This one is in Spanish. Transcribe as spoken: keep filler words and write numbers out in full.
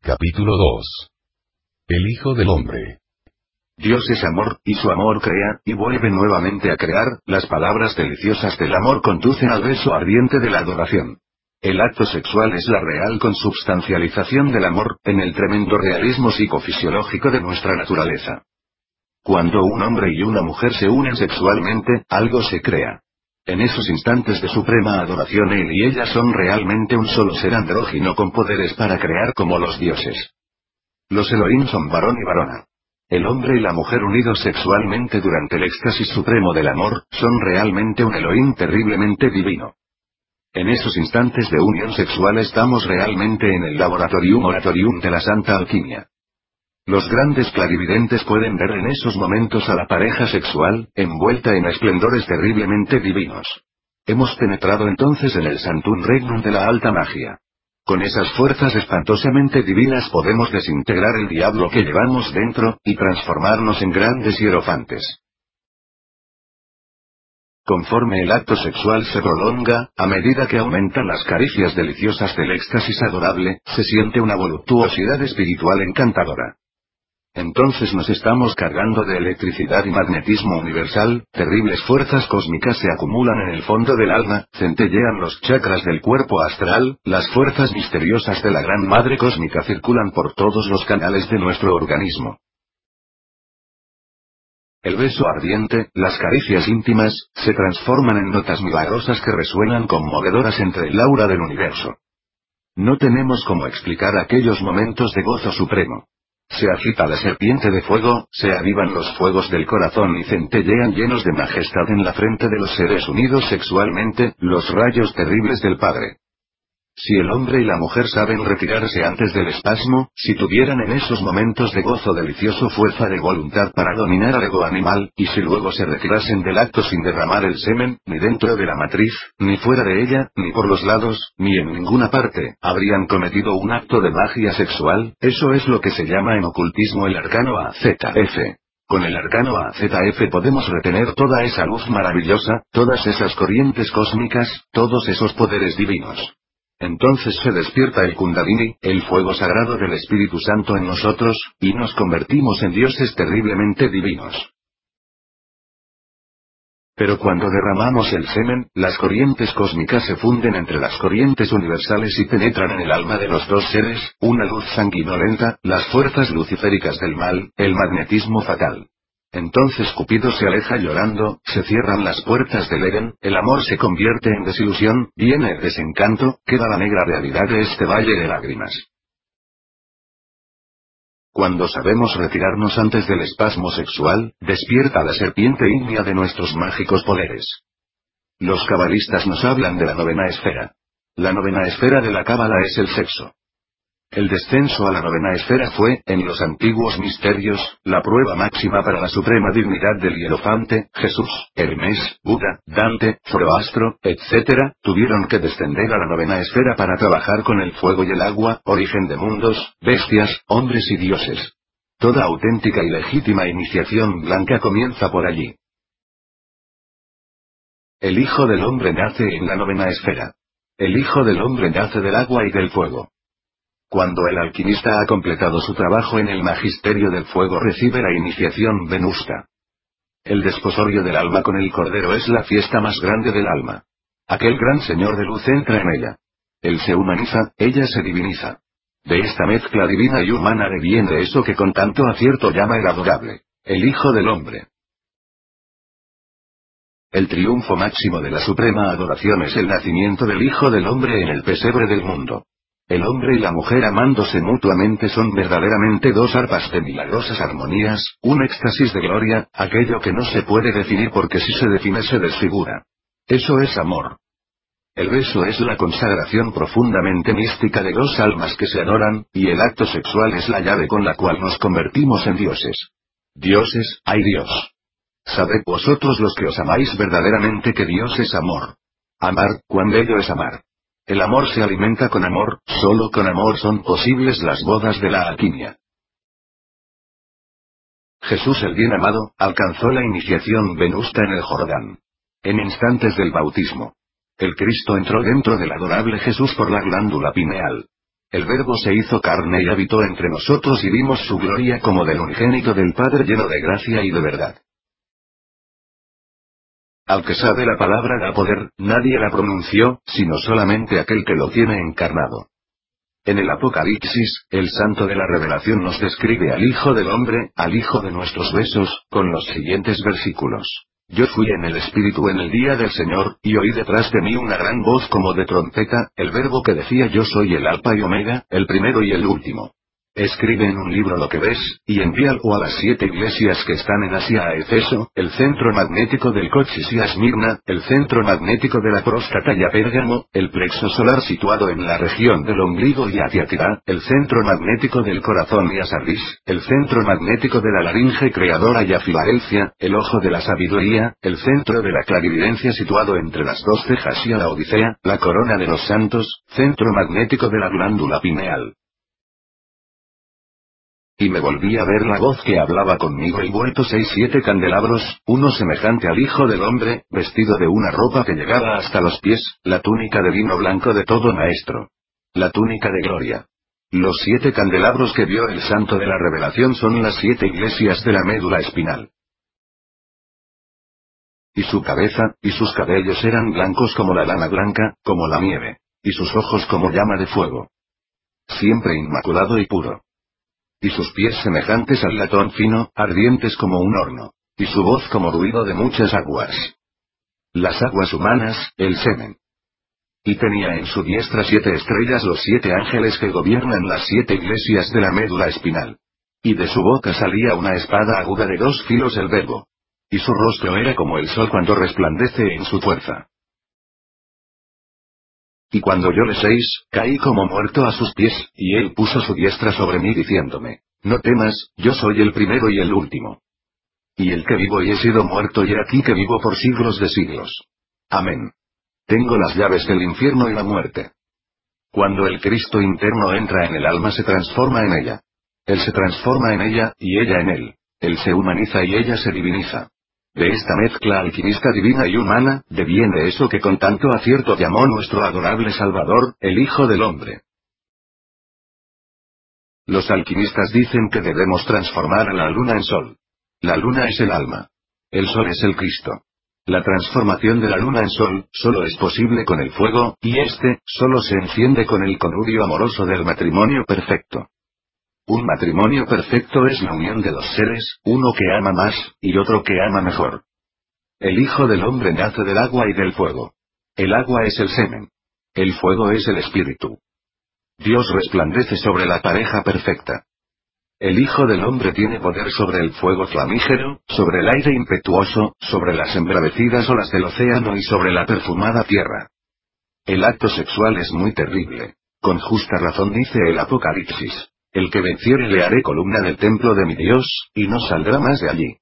Capítulo dos. El Hijo del Hombre. Dios es amor, y su amor crea, y vuelve nuevamente a crear. Las palabras deliciosas del amor conducen al beso ardiente de la adoración. El acto sexual es la real consubstancialización del amor, en el tremendo realismo psicofisiológico de nuestra naturaleza. Cuando un hombre y una mujer se unen sexualmente, algo se crea. En esos instantes de suprema adoración él y ella son realmente un solo ser andrógino con poderes para crear como los dioses. Los Elohim son varón y varona. El hombre y la mujer unidos sexualmente durante el éxtasis supremo del amor, son realmente un Elohim terriblemente divino. En esos instantes de unión sexual estamos realmente en el laboratorium oratorium de la santa alquimia. Los grandes clarividentes pueden ver en esos momentos a la pareja sexual, envuelta en esplendores terriblemente divinos. Hemos penetrado entonces en el Santum Regnum de la alta magia. Con esas fuerzas espantosamente divinas podemos desintegrar el diablo que llevamos dentro, y transformarnos en grandes hierofantes. Conforme el acto sexual se prolonga, a medida que aumentan las caricias deliciosas del éxtasis adorable, se siente una voluptuosidad espiritual encantadora. Entonces nos estamos cargando de electricidad y magnetismo universal, terribles fuerzas cósmicas se acumulan en el fondo del alma, centellean los chakras del cuerpo astral, las fuerzas misteriosas de la Gran Madre Cósmica circulan por todos los canales de nuestro organismo. El beso ardiente, las caricias íntimas, se transforman en notas milagrosas que resuenan conmovedoras entre el aura del universo. No tenemos cómo explicar aquellos momentos de gozo supremo. Se agita la serpiente de fuego, se avivan los fuegos del corazón y centellean llenos de majestad en la frente de los seres unidos sexualmente, los rayos terribles del Padre. Si el hombre y la mujer saben retirarse antes del espasmo, si tuvieran en esos momentos de gozo delicioso fuerza de voluntad para dominar al ego animal, y si luego se retirasen del acto sin derramar el semen, ni dentro de la matriz, ni fuera de ella, ni por los lados, ni en ninguna parte, habrían cometido un acto de magia sexual. Eso es lo que se llama en ocultismo el arcano A Z F. Con el arcano A Z F podemos retener toda esa luz maravillosa, todas esas corrientes cósmicas, todos esos poderes divinos. Entonces se despierta el Kundalini, el fuego sagrado del Espíritu Santo en nosotros, y nos convertimos en dioses terriblemente divinos. Pero cuando derramamos el semen, las corrientes cósmicas se funden entre las corrientes universales y penetran en el alma de los dos seres, una luz sanguinolenta, las fuerzas luciféricas del mal, el magnetismo fatal. Entonces Cupido se aleja llorando, se cierran las puertas del Edén, el amor se convierte en desilusión, viene el desencanto, queda la negra realidad de este valle de lágrimas. Cuando sabemos retirarnos antes del espasmo sexual, despierta la serpiente ígnea de nuestros mágicos poderes. Los cabalistas nos hablan de la novena esfera. La novena esfera de la cábala es el sexo. El descenso a la novena esfera fue, en los antiguos misterios, la prueba máxima para la suprema dignidad del hierofante. Jesús, Hermes, Buda, Dante, Zoroastro, etcétera, tuvieron que descender a la novena esfera para trabajar con el fuego y el agua, origen de mundos, bestias, hombres y dioses. Toda auténtica y legítima iniciación blanca comienza por allí. El Hijo del Hombre nace en la novena esfera. El Hijo del Hombre nace del agua y del fuego. Cuando el alquimista ha completado su trabajo en el magisterio del fuego recibe la iniciación venusta. El desposorio del alma con el Cordero es la fiesta más grande del alma. Aquel gran Señor de luz entra en ella. Él se humaniza, ella se diviniza. De esta mezcla divina y humana deviene eso que con tanto acierto llama el adorable, el Hijo del Hombre. El triunfo máximo de la suprema adoración es el nacimiento del Hijo del Hombre en el pesebre del mundo. El hombre y la mujer amándose mutuamente son verdaderamente dos arpas de milagrosas armonías, un éxtasis de gloria, aquello que no se puede definir porque si se define se desfigura. Eso es amor. El beso es la consagración profundamente mística de dos almas que se adoran, y el acto sexual es la llave con la cual nos convertimos en dioses. Dioses, ¡ay Dios! Sabed vosotros los que os amáis verdaderamente que Dios es amor. Amar, cuán bello es amar. El amor se alimenta con amor, solo con amor son posibles las bodas de la alquimia. Jesús el bien amado, alcanzó la iniciación venusta en el Jordán. En instantes del bautismo. El Cristo entró dentro del adorable Jesús por la glándula pineal. el Verbo se hizo carne y habitó entre nosotros y vimos su gloria como del unigénito del Padre lleno de gracia y de verdad. Al que sabe la palabra da poder, nadie la pronunció, sino solamente aquel que lo tiene encarnado. En el Apocalipsis, el santo de la revelación nos describe al Hijo del Hombre, al Hijo de nuestros besos, con los siguientes versículos. Yo fui en el Espíritu en el día del Señor, y oí detrás de mí una gran voz como de trompeta, el Verbo que decía yo soy el Alfa y Omega, el primero y el último. Escribe en un libro lo que ves, y envíalo a las siete iglesias que están en Asia: a Efeso, el centro magnético del Cochis, y a Esmirna, el centro magnético de la próstata, y a Pérgamo, el plexo solar situado en la región del ombligo, y a Tiatira, el centro magnético del corazón, y a Sardis, el centro magnético de la laringe creadora, y a Filadelfia, el ojo de la sabiduría, el centro de la clarividencia situado entre las dos cejas, y a la Odisea, la corona de los santos, centro magnético de la glándula pineal. Y me volví a ver la voz que hablaba conmigo, y vuelto seis siete candelabros, uno semejante al Hijo del Hombre, vestido de una ropa que llegaba hasta los pies, la túnica de vino blanco de todo maestro. La túnica de gloria. Los siete candelabros que vio el santo de la revelación son las siete iglesias de la médula espinal. Y su cabeza, y sus cabellos eran blancos como la lana blanca, como la nieve, y sus ojos como llama de fuego. Siempre inmaculado y puro. Y sus pies semejantes al latón fino, ardientes como un horno. Y su voz como ruido de muchas aguas. Las aguas humanas, el semen. Y tenía en su diestra siete estrellas, los siete ángeles que gobiernan las siete iglesias de la médula espinal. Y de su boca salía una espada aguda de dos filos, el Verbo. Y su rostro era como el sol cuando resplandece en su fuerza. Y cuando yo le seis, caí como muerto a sus pies, y él puso su diestra sobre mí diciéndome, no temas, yo soy el primero y el último. Y el que vivo y he sido muerto, y aquí que vivo por siglos de siglos. Amén. Tengo las llaves del infierno y la muerte. Cuando el Cristo interno entra en el alma, se transforma en ella. Él se transforma en ella, y ella en él. Él se humaniza y ella se diviniza. De esta mezcla alquimista divina y humana, deviene eso que con tanto acierto llamó nuestro adorable Salvador, el Hijo del Hombre. Los alquimistas dicen que debemos transformar a la luna en sol. La luna es el alma. El sol es el Cristo. La transformación de la luna en sol, solo es posible con el fuego, y este, solo se enciende con el connubio amoroso del matrimonio perfecto. Un matrimonio perfecto es la unión de dos seres, uno que ama más, y otro que ama mejor. El Hijo del Hombre nace del agua y del fuego. El agua es el semen. El fuego es el espíritu. Dios resplandece sobre la pareja perfecta. El Hijo del Hombre tiene poder sobre el fuego flamígero, sobre el aire impetuoso, sobre las embravecidas olas del océano y sobre la perfumada tierra. El acto sexual es muy terrible. Con justa razón dice el Apocalipsis. El que venciere le haré columna del templo de mi Dios, y no saldrá más de allí.